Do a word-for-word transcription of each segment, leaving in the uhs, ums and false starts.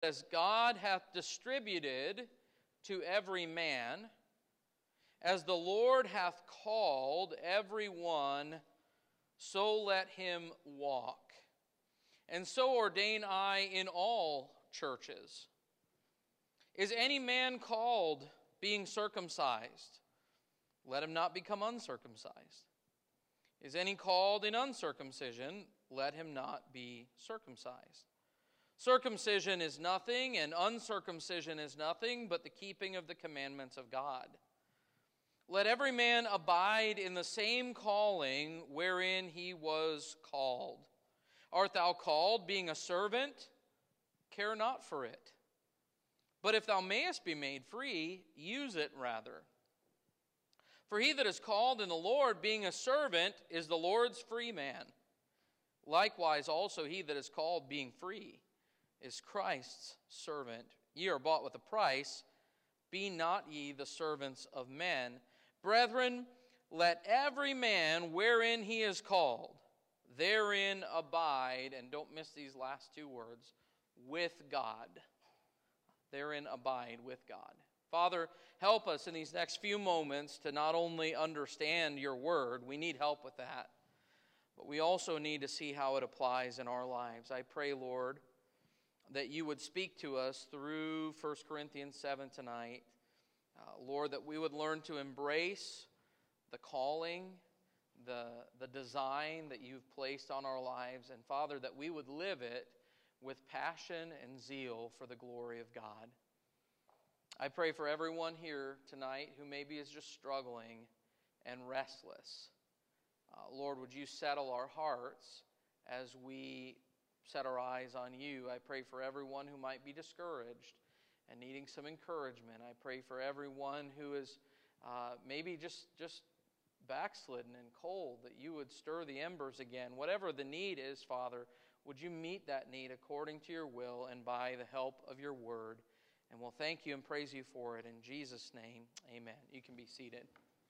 as God hath distributed to every man, as the Lord hath called every one, so let him walk. And so ordain I in all churches. Is any man called being circumcised? Let him not become uncircumcised. Is any called in uncircumcision? Let him not be circumcised. Circumcision is nothing, and uncircumcision is nothing, but the keeping of the commandments of God. Let every man abide in the same calling wherein he was called. Art thou called, being a servant? Care not for it. But if thou mayest be made free, use it rather. For he that is called in the Lord, being a servant, is the Lord's free man. Likewise also he that is called, being free, is Christ's servant. Ye are bought with a price. Be not ye the servants of men. Brethren, let every man wherein he is called, therein abide, and don't miss these last two words, with God. Therein abide with God. Father, help us in these next few moments to not only understand your word, we need help with that, but we also need to see how it applies in our lives. I pray, Lord, that you would speak to us through First Corinthians seven tonight. Uh, Lord, that we would learn to embrace the calling, the, the design that you've placed on our lives, and Father, that we would live it with passion and zeal for the glory of God. I pray for everyone here tonight who maybe is just struggling and restless. Uh, Lord, would you settle our hearts as we set our eyes on you? I pray for everyone who might be discouraged and needing some encouragement. I pray for everyone who is uh, maybe just, just backslidden and cold, that you would stir the embers again. Whatever the need is, Father, would you meet that need according to your will and by the help of your word? And we'll thank you and praise you for it. In Jesus' name, amen. You can be seated.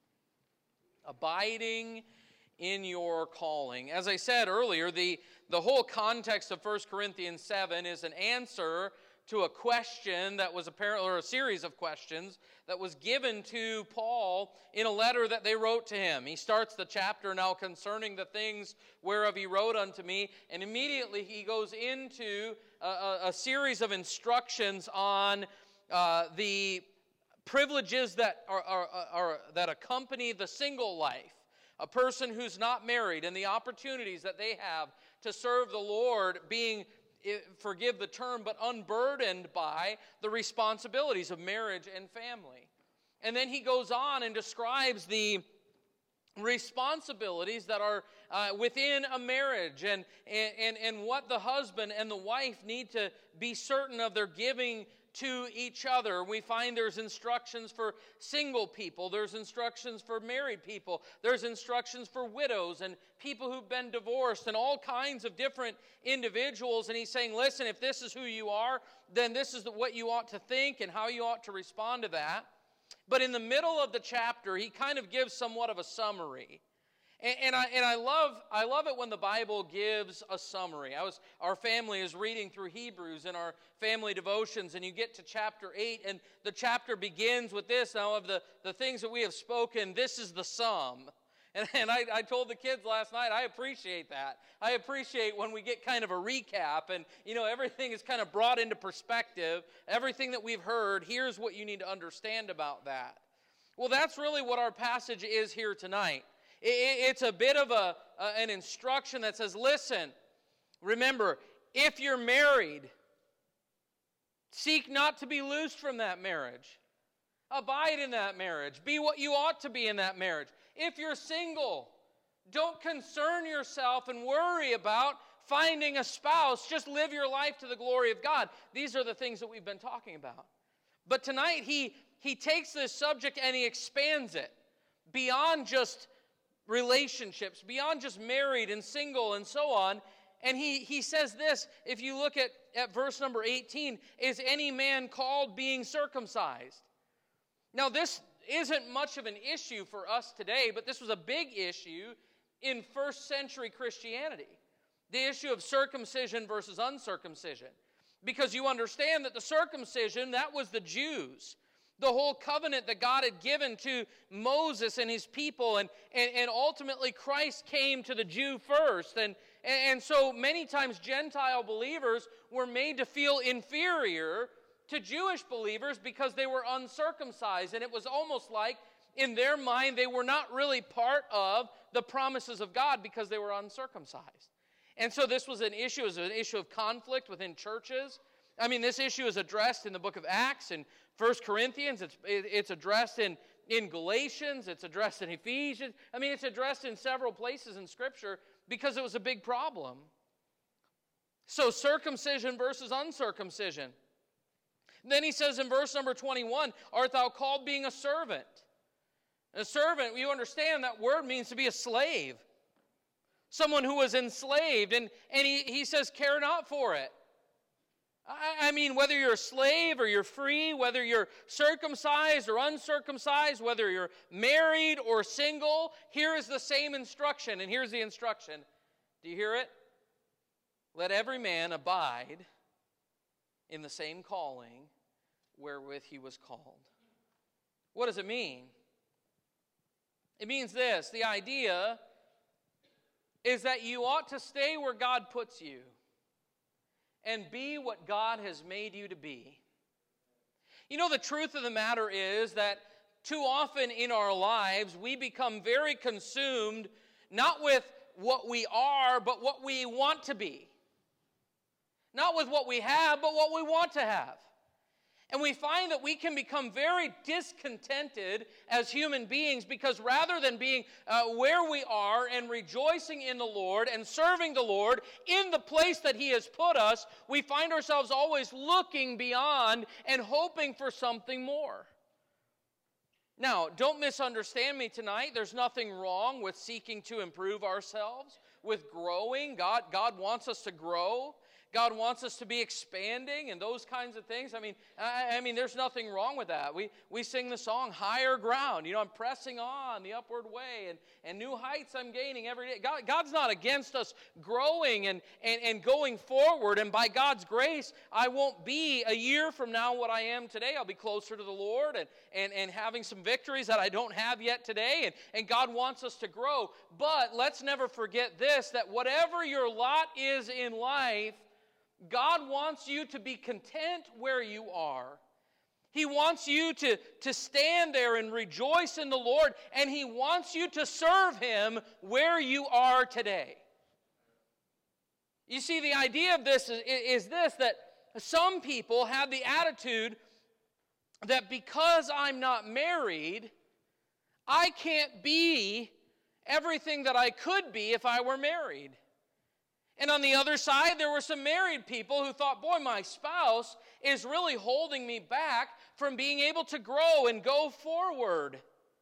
Abiding in your calling. As I said earlier, the, the whole context of First Corinthians seven is an answer to a question that was apparently, or a series of questions that was given to Paul in a letter that they wrote to him. He starts the chapter now concerning the things whereof he wrote unto me, and immediately he goes into a, a, a series of instructions on uh, the privileges that are, are, are that accompany the single life, a person who's not married, and the opportunities that they have to serve the Lord, being, forgive the term, but unburdened by the responsibilities of marriage and family. And then he goes on and describes the responsibilities that are uh, within a marriage, and, and, and what the husband and the wife need to be certain of their giving to each other. We find there's instructions for single people, there's instructions for married people, there's instructions for widows and people who've been divorced, and all kinds of different individuals. And he's saying, listen, if this is who you are, then this is what you ought to think and how you ought to respond to that. But in the middle of the chapter, he kind of gives somewhat of a summary. And, and I and I love I love it when the Bible gives a summary. I was our family is reading through Hebrews in our family devotions, and you get to chapter eight, and the chapter begins with this. Now, of the, the things that we have spoken, this is the sum. And, and I, I told the kids last night, I appreciate that. I appreciate when we get kind of a recap, and you know, everything is kind of brought into perspective. Everything that we've heard, here's what you need to understand about that. Well, that's really what our passage is here tonight. It, it's a bit of a, uh, an instruction that says, listen, remember, if you're married, seek not to be loosed from that marriage. Abide in that marriage. Be what you ought to be in that marriage. If you're single, don't concern yourself and worry about finding a spouse. Just live your life to the glory of God. These are the things that we've been talking about. But tonight he, he takes this subject and he expands it beyond just relationships, beyond just married and single and so on. And he, he says this, if you look at, at verse number eighteen, is any man called being circumcised? Now, this isn't much of an issue for us today, but this was a big issue in first century Christianity. The issue of circumcision versus uncircumcision. Because you understand that the circumcision, that was the Jews. The whole covenant that God had given to Moses and his people. And, and, and ultimately Christ came to the Jew first. And, and so many times Gentile believers were made to feel inferior to Jewish believers because they were uncircumcised. And it was almost like in their mind they were not really part of the promises of God because they were uncircumcised. And so this was an issue, it was an issue of conflict within churches. I mean, this issue is addressed in the book of Acts and First Corinthians. It's, it's addressed in, in Galatians. It's addressed in Ephesians. I mean, it's addressed in several places in Scripture because it was a big problem. So circumcision versus uncircumcision. Then he says in verse number twenty-one, art thou called being a servant? A servant, you understand that word means to be a slave. Someone who was enslaved. And, and he, he says, care not for it. I, I mean, whether you're a slave or you're free, whether you're circumcised or uncircumcised, whether you're married or single, here is the same instruction. And here's the instruction. Do you hear it? Let every man abide in the same calling wherewith he was called. What does it mean? It means this. The idea is that you ought to stay where God puts you and be what God has made you to be. You know, the truth of the matter is that too often in our lives we become very consumed not with what we are, but what we want to be. Not with what we have, but what we want to have. And we find that we can become very discontented as human beings because rather than being uh, where we are and rejoicing in the Lord and serving the Lord in the place that He has put us, we find ourselves always looking beyond and hoping for something more. Now, don't misunderstand me tonight. There's nothing wrong with seeking to improve ourselves, with growing. God, God wants us to grow. God wants us to be expanding and those kinds of things. I mean, I, I mean, there's nothing wrong with that. We we sing the song, Higher Ground. You know, I'm pressing on the upward way, and, and new heights I'm gaining every day. God, God's not against us growing and, and, and going forward. And by God's grace, I won't be a year from now what I am today. I'll be closer to the Lord and, and, and having some victories that I don't have yet today. And, and God wants us to grow. But let's never forget this, that whatever your lot is in life, God wants you to be content where you are. He wants you to, to stand there and rejoice in the Lord, and He wants you to serve Him where you are today. You see, the idea of this is, is this, that some people have the attitude that because I'm not married, I can't be everything that I could be if I were married. And on the other side, there were some married people who thought, boy, my spouse is really holding me back from being able to grow and go forward.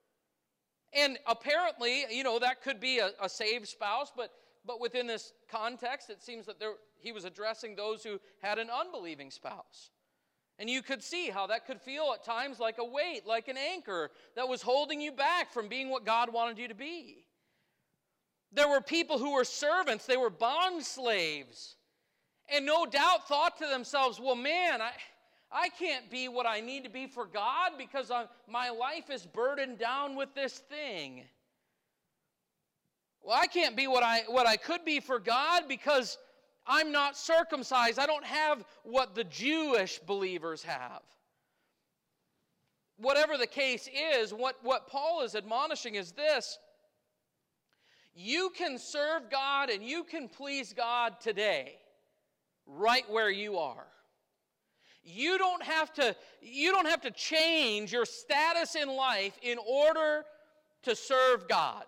And apparently, you know, that could be a, a saved spouse, but, but within this context, it seems that there, he was addressing those who had an unbelieving spouse. And you could see how that could feel at times like a weight, like an anchor that was holding you back from being what God wanted you to be. There were people who were servants. They were bond slaves. And no doubt thought to themselves, well, man, I, I can't be what I need to be for God because I'm, my life is burdened down with this thing. Well, I can't be what I, what I could be for God because I'm not circumcised. I don't have what the Jewish believers have. Whatever the case is, what, what Paul is admonishing is this. You can serve God and you can please God today, right where you are. You don't have to, you don't have to change your status in life in order to serve God.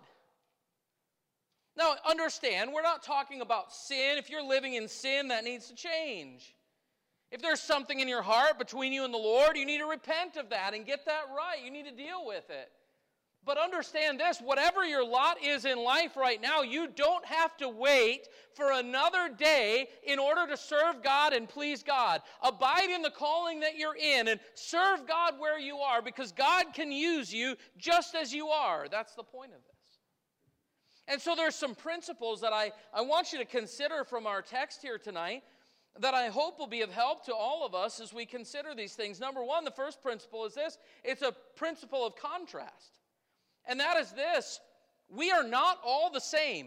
Now, understand, we're not talking about sin. If you're living in sin, that needs to change. If there's something in your heart between you and the Lord, you need to repent of that and get that right. You need to deal with it. But understand this, whatever your lot is in life right now, you don't have to wait for another day in order to serve God and please God. Abide in the calling that you're in and serve God where you are because God can use you just as you are. That's the point of this. And so there's some principles that I, I want you to consider from our text here tonight. that I hope will be of help to all of us as we consider these things. Number one, the first principle is this. It's a principle of contrast. And that is this. We are not all the same.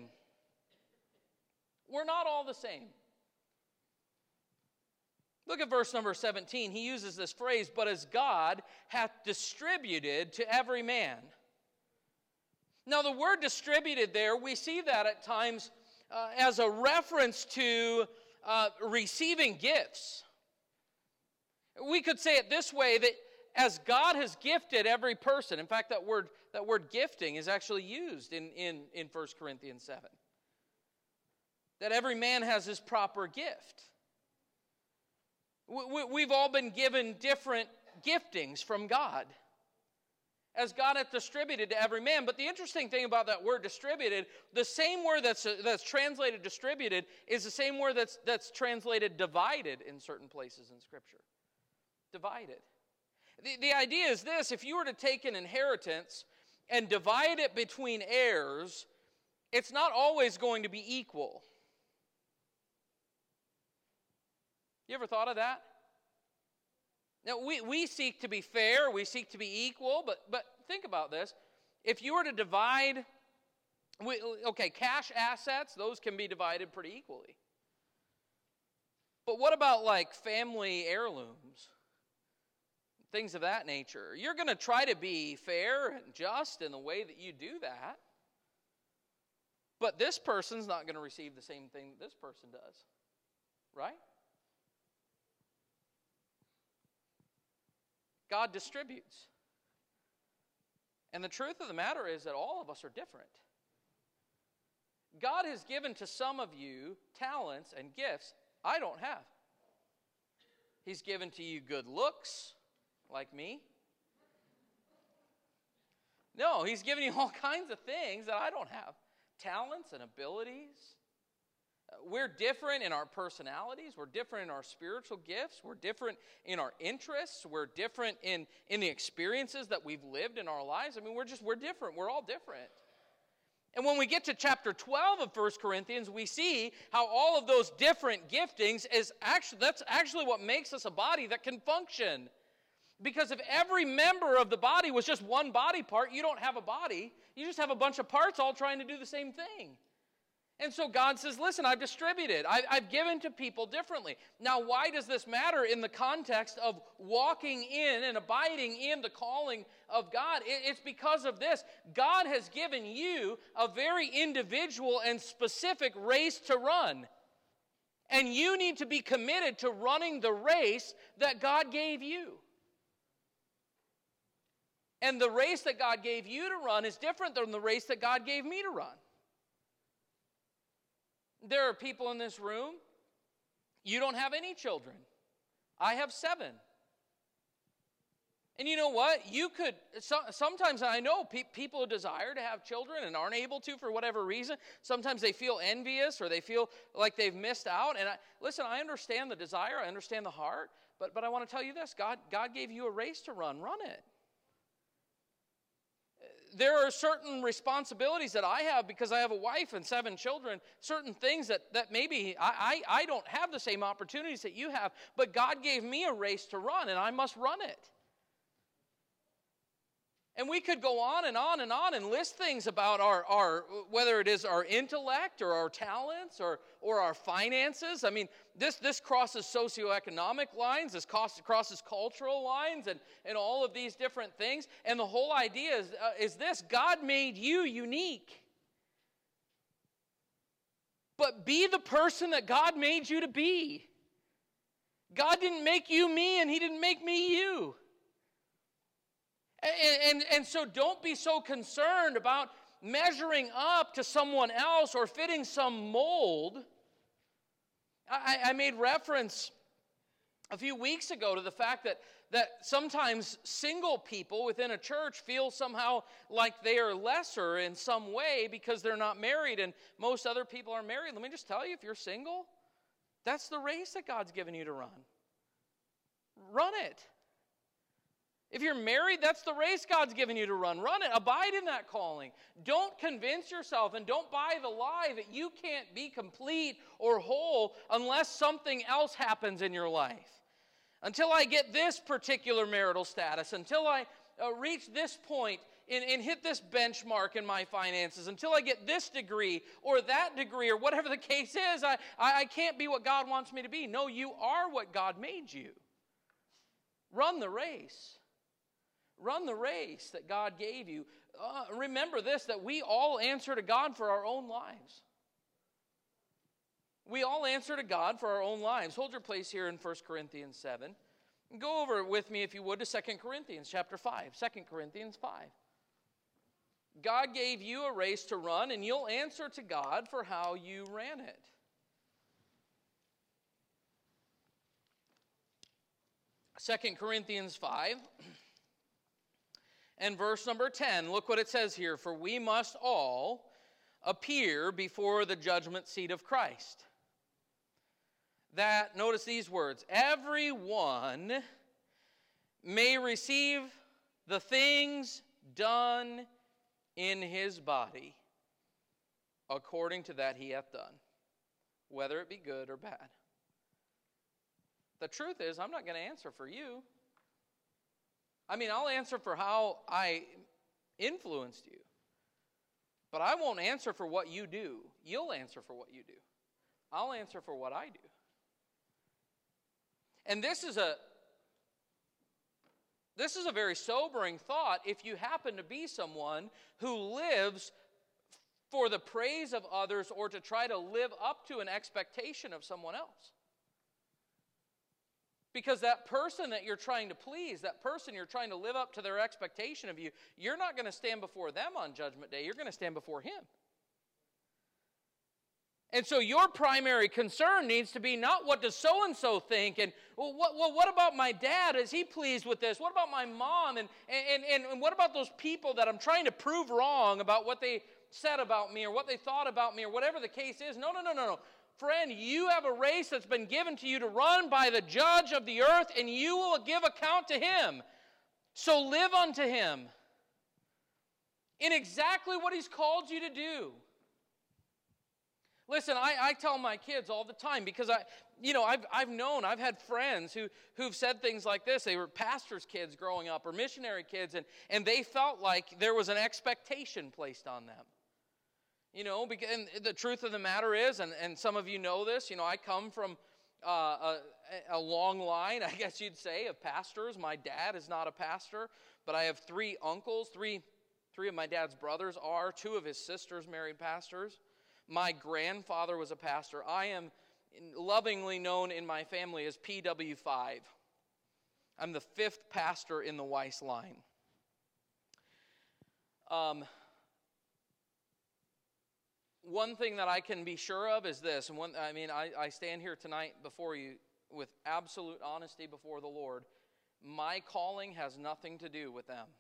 We're not all the same. Look at verse number seventeen. He uses this phrase, but as God hath distributed to every man. Now the word distributed there, we see that at times uh, as a reference to uh, receiving gifts. We could say it this way, that as God has gifted every person, in fact that word, that word gifting is actually used in, in, in First Corinthians seven. That every man has his proper gift. We've all been given different giftings from God, as God hath distributed to every man. But the interesting thing about that word distributed, the same word that's, that's translated distributed is the same word that's, that's translated divided in certain places in Scripture. Divided. The, the idea is this: if you were to take an inheritance and divide it between heirs, it's not always going to be equal. You ever thought of that? Now, we, we seek to be fair, we seek to be equal, but, but think about this. If you were to divide, we, okay, cash assets, those can be divided pretty equally. But what about like family heirlooms? Things of that nature. You're going to try to be fair and just in the way that you do that. But this person's not going to receive the same thing that this person does. Right? God distributes. And the truth of the matter is that all of us are different. God has given to some of you talents and gifts I don't have. He's given to you good looks, like me. No, He's given you all kinds of things that I don't have. Talents and abilities. We're different in our personalities. We're different in our spiritual gifts. We're different in our interests. We're different in, in the experiences that we've lived in our lives. I mean, we're just, we're different. We're all different. And when we get to chapter twelve of First Corinthians, we see how all of those different giftings is actually, that's actually what makes us a body that can function. Because if every member of the body was just one body part, you don't have a body. You just have a bunch of parts all trying to do the same thing. And so God says, listen, I've distributed. I, I've given to people differently. Now, why does this matter in the context of walking in and abiding in the calling of God? It, it's because of this. God has given you a very individual and specific race to run. And you need to be committed to running the race that God gave you. And the race that God gave you to run is different than the race that God gave me to run. There are people in this room, you don't have any children. I have seven. And you know what? You could, so, sometimes I know pe- people who desire to have children and aren't able to for whatever reason. Sometimes they feel envious or they feel like they've missed out. And I, listen, I understand the desire, I understand the heart, but, but I want to tell you this, God, God gave you a race to run, run it. There are certain responsibilities that I have because I have a wife and seven children, certain things that, that maybe I, I, I don't have the same opportunities that you have, but God gave me a race to run, and I must run it. And we could go on and on and on and list things about our, our whether it is our intellect or our talents or, or our finances. I mean, this, this crosses socioeconomic lines, this crosses, crosses cultural lines and, and all of these different things. And the whole idea is, uh, is this: God made you unique. But be the person that God made you to be. God didn't make you me, and He didn't make me you. And, and, and so don't be so concerned about measuring up to someone else or fitting some mold. I, I made reference a few weeks ago to the fact that, that sometimes single people within a church feel somehow like they are lesser in some way because they're not married and most other people are married. Let me just tell you, if you're single, that's the race that God's given you to run. Run it. If you're married, that's the race God's given you to run. Run it. Abide in that calling. Don't convince yourself and don't buy the lie that you can't be complete or whole unless something else happens in your life. Until I get this particular marital status, until I uh, reach this point and, and hit this benchmark in my finances, until I get this degree or that degree or whatever the case is, I, I, I can't be what God wants me to be. No, you are what God made you. Run the race. Run the race that God gave you. Uh, remember this, that we all answer to God for our own lives. We all answer to God for our own lives. Hold your place here in First Corinthians seven. Go over with me, if you would, to Second Corinthians chapter five. Second Corinthians five. God gave you a race to run, and you'll answer to God for how you ran it. Second Corinthians five. And verse number ten, look what it says here. For we must all appear before the judgment seat of Christ. That, notice these words, everyone may receive the things done in his body according to that he hath done, whether it be good or bad. The truth is, I'm not going to answer for you. I mean, I'll answer for how I influenced you. But I won't answer for what you do. You'll answer for what you do. I'll answer for what I do. And this is a this is a very sobering thought if you happen to be someone who lives for the praise of others or to try to live up to an expectation of someone else. Because that person that you're trying to please, that person you're trying to live up to their expectation of you, you're not going to stand before them on Judgment Day. You're going to stand before Him. And so your primary concern needs to be not what does so-and-so think, and well what, well, what about my dad? Is he pleased with this? What about my mom? And, and, and, and what about those people that I'm trying to prove wrong about what they said about me or what they thought about me or whatever the case is? No, no, no, no, no. Friend, you have a race that's been given to you to run by the judge of the earth, and you will give account to Him. So live unto Him in exactly what He's called you to do. Listen, I, I tell my kids all the time because I, you know, I've I've known, I've had friends who who've said things like this. They were pastors' kids growing up or missionary kids, and, and they felt like there was an expectation placed on them. You know, and the truth of the matter is, and, and some of you know this, you know, I come from uh, a, a long line, I guess you'd say, of pastors. My dad is not a pastor, but I have three uncles. Three, three of my dad's brothers are. Two of his sisters married pastors. My grandfather was a pastor. I am lovingly known in my family as P W five. I'm the fifth pastor in the Weiss line. Um... One thing that I can be sure of is this, and one, I mean, I, I stand here tonight before you with absolute honesty before the Lord. My calling has nothing to do with them.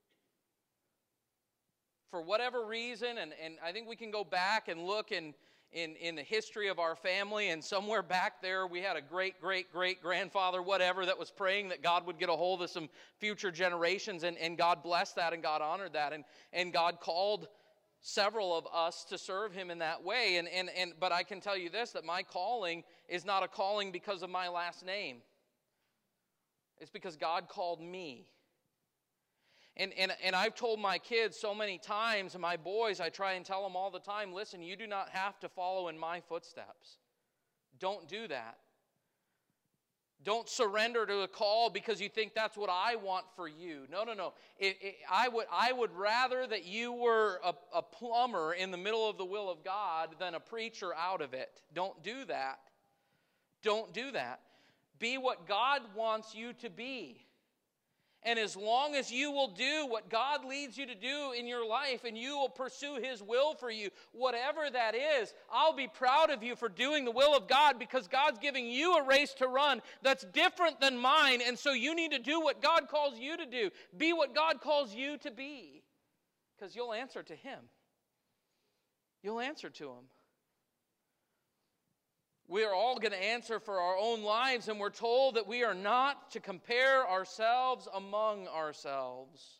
For whatever reason, and, and I think we can go back and look in, in, in the history of our family, and somewhere back there we had a great, great, great grandfather, whatever, that was praying that God would get a hold of some future generations, and, and God blessed that, and God honored that, and, and God called several of us to serve Him in that way. And, and, and but I can tell you this, that my calling is not a calling because of my last name. It's because God called me. And, and, and I've told my kids so many times, and my boys, I try and tell them all the time, listen, you do not have to follow in my footsteps. Don't do that. Don't surrender to a call because you think that's what I want for you. No, no, no. It, it, I would I would rather that you were a, a plumber in the middle of the will of God than a preacher out of it. Don't do that. Don't do that. Be what God wants you to be. And as long as you will do what God leads you to do in your life and you will pursue His will for you, whatever that is, I'll be proud of you for doing the will of God because God's giving you a race to run that's different than mine. And so you need to do what God calls you to do. Be what God calls you to be because you'll answer to Him. You'll answer to Him. We are all going to answer for our own lives, and we're told that we are not to compare ourselves among ourselves.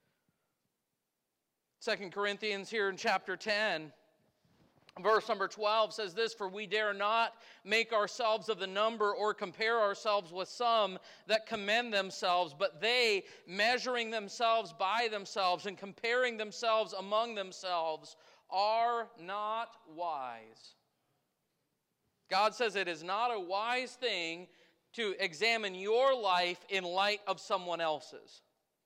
Second Corinthians here in chapter ten, verse number twelve says this, "For we dare not make ourselves of the number or compare ourselves with some that commend themselves, but they, measuring themselves by themselves and comparing themselves among themselves, are not wise." God says it is not a wise thing to examine your life in light of someone else's.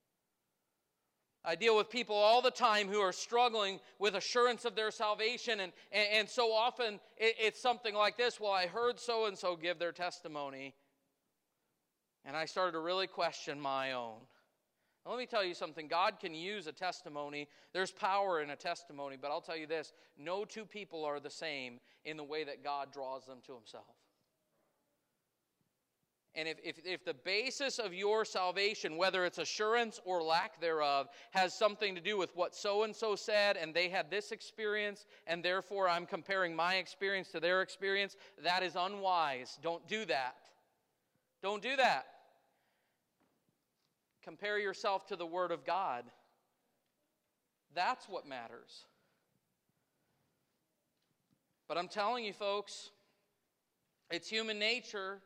I deal with people all the time who are struggling with assurance of their salvation, and, and, and so often it, it's something like this. Well, I heard so-and-so give their testimony, and I started to really question my own. Now, let me tell you something. God can use a testimony. There's power in a testimony, but I'll tell you this. No two people are the same in the way that God draws them to himself. And if, if, if the basis of your salvation, whether it's assurance or lack thereof, has something to do with what so-and-so said, and they had this experience, and therefore I'm comparing my experience to their experience, that is unwise. Don't do that. Don't do that. Compare yourself to the Word of God. That's what matters. But I'm telling you, folks, it's human nature.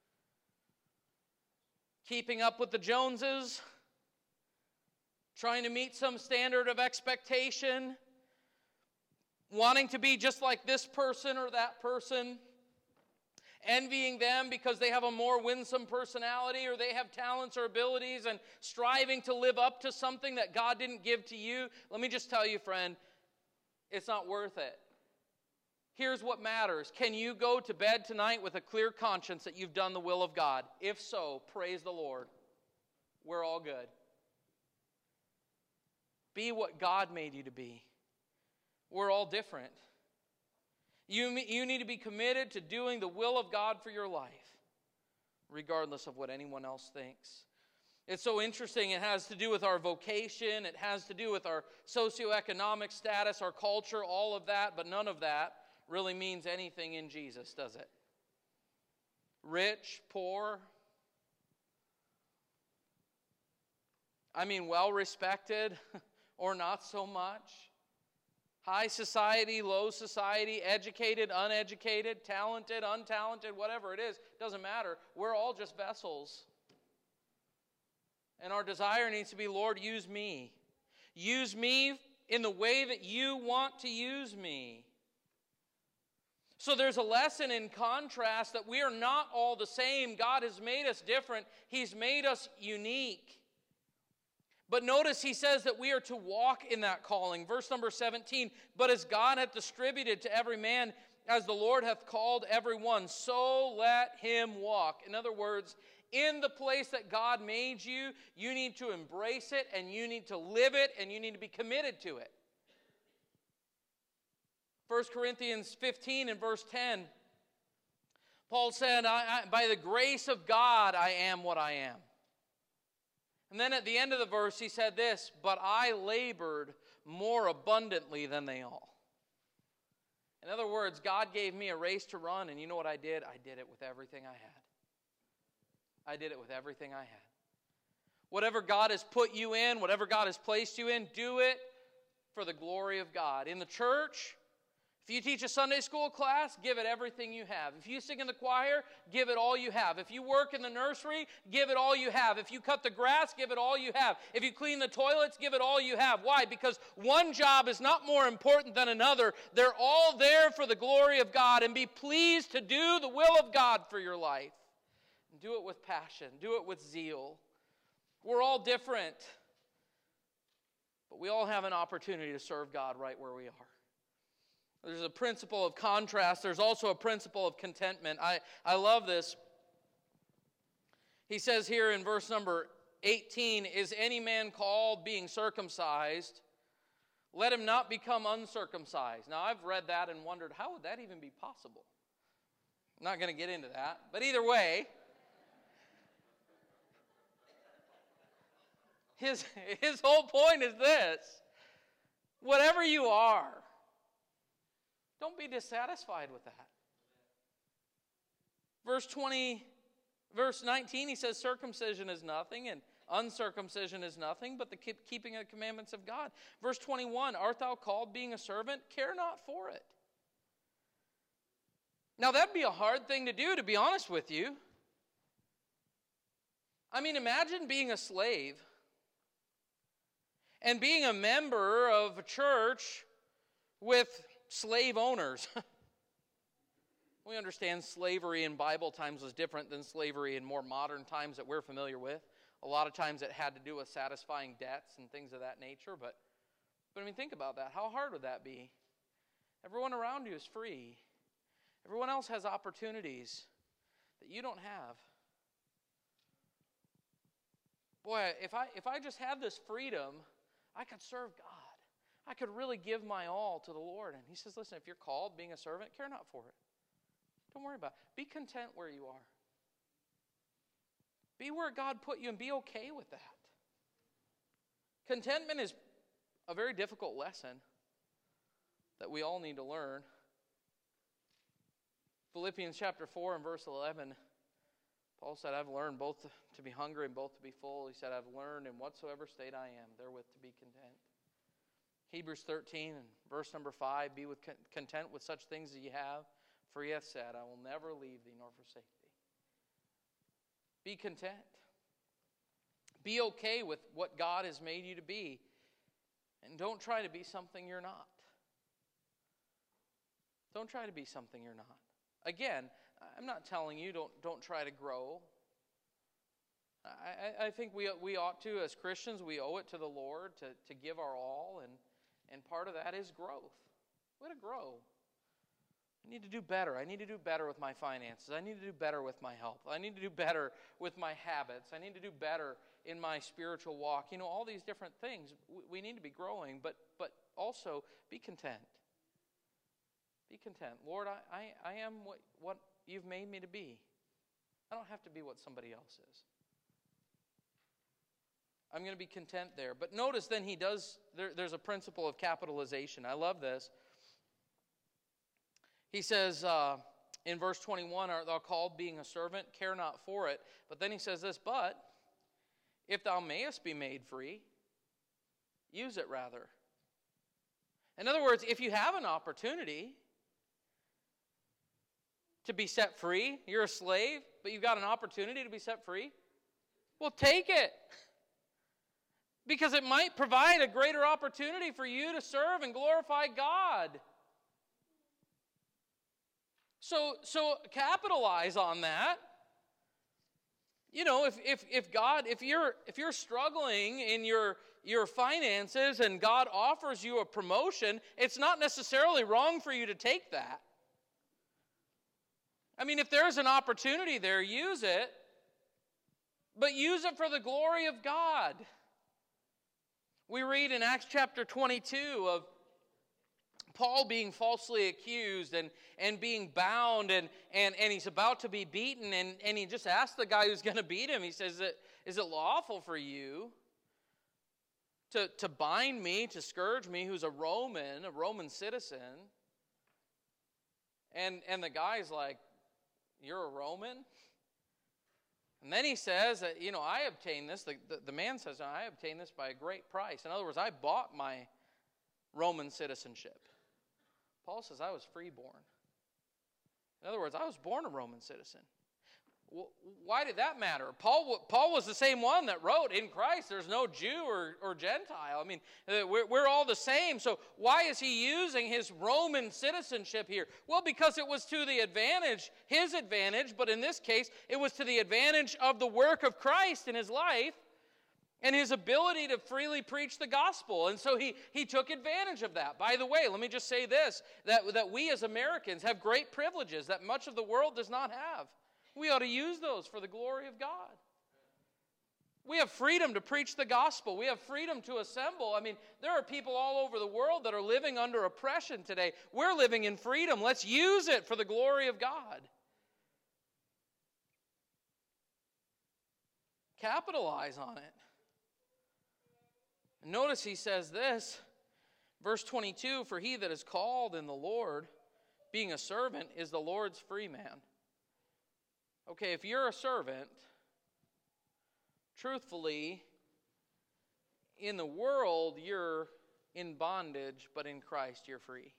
Keeping up with the Joneses, trying to meet some standard of expectation, wanting to be just like this person or that person, envying them because they have a more winsome personality or they have talents or abilities, and striving to live up to something that God didn't give to you. Let me just tell you, friend, it's not worth it. Here's what matters. Can you go to bed tonight with a clear conscience that you've done the will of God? If so, praise the Lord. We're all good. Be what God made you to be. We're all different. You, you need to be committed to doing the will of God for your life, regardless of what anyone else thinks. It's so interesting. It has to do with our vocation. It has to do with our socioeconomic status, our culture, all of that, but none of that really means anything in Jesus, does it? Rich, poor, I mean well-respected or not so much, high society, low society, educated, uneducated, talented, untalented, whatever it is, doesn't matter. We're all just vessels. And our desire needs to be, Lord, use me. Use me in the way that you want to use me. So there's a lesson in contrast that we are not all the same. God has made us different. He's made us unique. But notice he says that we are to walk in that calling. Verse number seventeen, "But as God hath distributed to every man, as the Lord hath called every one, so let him walk." In other words, in the place that God made you, you need to embrace it, and you need to live it, and you need to be committed to it. First Corinthians fifteen and verse ten, Paul said, I, I, by the grace of God I am what I am. And then at the end of the verse he said this, "But I labored more abundantly than they all." In other words, God gave me a race to run, and you know what I did? I did it with everything I had. I did it with everything I had. Whatever God has put you in, whatever God has placed you in, do it for the glory of God. In the church, if you teach a Sunday school class, give it everything you have. If you sing in the choir, give it all you have. If you work in the nursery, give it all you have. If you cut the grass, give it all you have. If you clean the toilets, give it all you have. Why? Because one job is not more important than another. They're all there for the glory of God, and be pleased to do the will of God for your life. And do it with passion. Do it with zeal. We're all different, but we all have an opportunity to serve God right where we are. There's a principle of contrast. There's also a principle of contentment. I, I love this. He says here in verse number eighteen, "Is any man called being circumcised? Let him not become uncircumcised." Now, I've read that and wondered, how would that even be possible? I'm not going to get into that. But either way, his, his whole point is this. Whatever you are, don't be dissatisfied with that. Verse twenty, verse nineteen, he says, circumcision is nothing, and uncircumcision is nothing, but the keeping of the commandments of God. Verse twenty-one, art thou called being a servant? Care not for it. Now that'd be a hard thing to do, to be honest with you. I mean, imagine being a slave and being a member of a church with slave owners. We understand slavery in Bible times was different than slavery in more modern times that we're familiar with. A lot of times it had to do with satisfying debts and things of that nature. But, but I mean, think about that. How hard would that be? Everyone around you is free. Everyone else has opportunities that you don't have. Boy, if I if I just had this freedom, I could serve God. I could really give my all to the Lord. And he says, listen, if you're called being a servant, care not for it. Don't worry about it. Be content where you are. Be where God put you and be okay with that. Contentment is a very difficult lesson that we all need to learn. Philippians chapter four and verse eleven, Paul said, I've learned both to be hungry and both to be full. He said, I've learned in whatsoever state I am, therewith to be content. Hebrews thirteen and verse number five, be with content with such things as you have, for he hath said, I will never leave thee nor forsake thee. Be content. Be okay with what God has made you to be. And don't try to be something you're not. Don't try to be something you're not. Again, I'm not telling you don't, don't try to grow. I, I think we, we ought to, as Christians, we owe it to the Lord to, to give our all, and, and part of that is growth. We got to grow. I need to do better. I need to do better with my finances. I need to do better with my health. I need to do better with my habits. I need to do better in my spiritual walk. You know, all these different things. We need to be growing, but but also be content. Be content. Lord, I, I, I am what, what you've made me to be. I don't have to be what somebody else is. I'm going to be content there. But notice then he does, there, there's a principle of capitalization. I love this. He says uh, in verse twenty-one, art thou called being a servant? Care not for it. But then he says this, but if thou mayest be made free, use it rather. In other words, if you have an opportunity to be set free, you're a slave, but you've got an opportunity to be set free, well, take it. Because it might provide a greater opportunity for you to serve and glorify God. So, so capitalize on that. You know, if if if God, if you're if you're struggling in your your finances and God offers you a promotion, it's not necessarily wrong for you to take that. I mean, if there's an opportunity there, use it. But use it for the glory of God. We read in Acts chapter twenty-two of Paul being falsely accused and, and being bound, and, and, and he's about to be beaten, and, and he just asks the guy who's going to beat him, he says, is it, is it lawful for you to, to bind me, to scourge me, who's a Roman, a Roman citizen? And, and the guy's like, you're a Roman? And then he says, that, you know, I obtained this, the, the, the man says, I obtained this by a great price. In other words, I bought my Roman citizenship. Paul says, I was freeborn. In other words, I was born a Roman citizen. Why did that matter? Paul, Paul was the same one that wrote, in Christ there's no Jew or, or Gentile. I mean, we're, we're all the same. So why is he using his Roman citizenship here? Well, because it was to the advantage, his advantage, but in this case, it was to the advantage of the work of Christ in his life and his ability to freely preach the gospel. And so he, he took advantage of that. By the way, let me just say this, that, that we as Americans have great privileges that much of the world does not have. We ought to use those for the glory of God. We have freedom to preach the gospel. We have freedom to assemble. I mean, there are people all over the world that are living under oppression today. We're living in freedom. Let's use it for the glory of God. Capitalize on it. Notice he says this, verse twenty-two, for he that is called in the Lord, being a servant, is the Lord's free man. Okay, if you're a servant, truthfully, in the world you're in bondage, but in Christ you're free.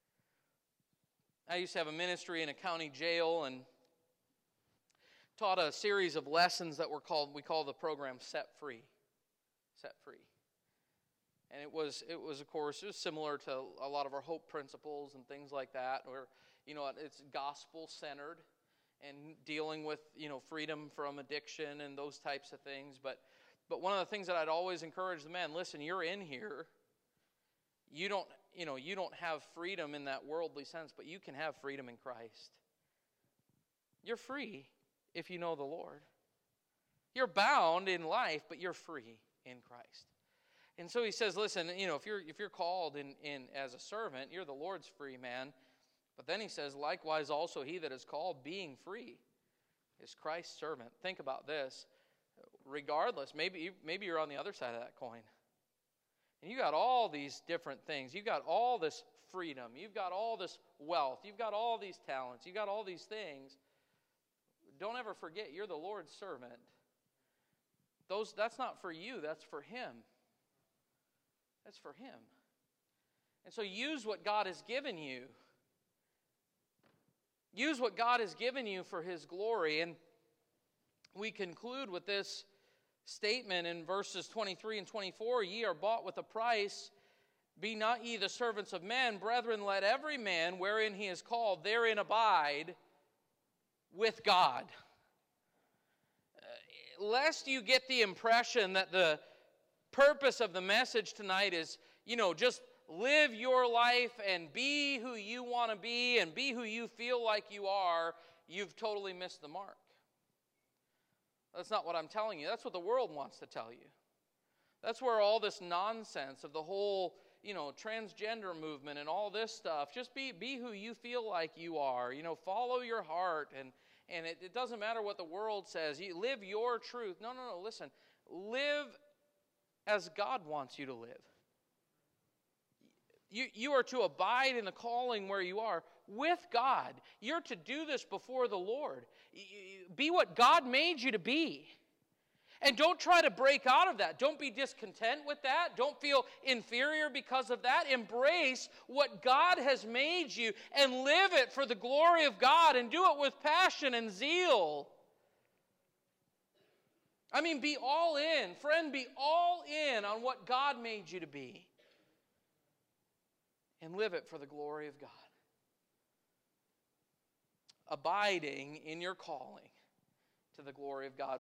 I used to have a ministry in a county jail and taught a series of lessons that were called, we call the program Set Free. Set Free. And it was, it was of course, it was similar to a lot of our hope principles and things like that, where, you know, it's gospel-centered and dealing with, you know, freedom from addiction and those types of things. But, but one of the things that I'd always encourage the men, listen, you're in here. You don't, you know, you don't have freedom in that worldly sense, but you can have freedom in Christ. You're free if you know the Lord. You're bound in life, but you're free in Christ. And so he says, listen, you know, if you're if you're called in, in as a servant, you're the Lord's free man. But then he says, likewise also he that is called, being free, is Christ's servant. Think about this. Regardless, maybe maybe you're on the other side of that coin. And you got all these different things. You've got all this freedom. You've got all this wealth. You've got all these talents. You've got all these things. Don't ever forget, you're the Lord's servant. Those, that's not for you. That's for Him. That's for Him. And so use what God has given you. Use what God has given you for His glory. And we conclude with this statement in verses twenty-three and twenty-four. Ye are bought with a price. Be not ye the servants of men. Brethren, let every man wherein he is called, therein abide with God. Uh, lest you get the impression that the purpose of the message tonight is, you know, just live your life and be who you want to be and be who you feel like you are, you've totally missed the mark. That's not what I'm telling you. That's what the world wants to tell you. That's where all this nonsense of the whole, you know, transgender movement and all this stuff, just be be who you feel like you are. You know, follow your heart, and, and it, it doesn't matter what the world says. You live your truth. No, no, no, listen. Live as God wants you to live. You, you are to abide in the calling where you are with God. You're to do this before the Lord. Be what God made you to be. And don't try to break out of that. Don't be discontent with that. Don't feel inferior because of that. Embrace what God has made you and live it for the glory of God, and do it with passion and zeal. I mean, be all in. Friend, be all in on what God made you to be. And live it for the glory of God. Abiding in your calling to the glory of God.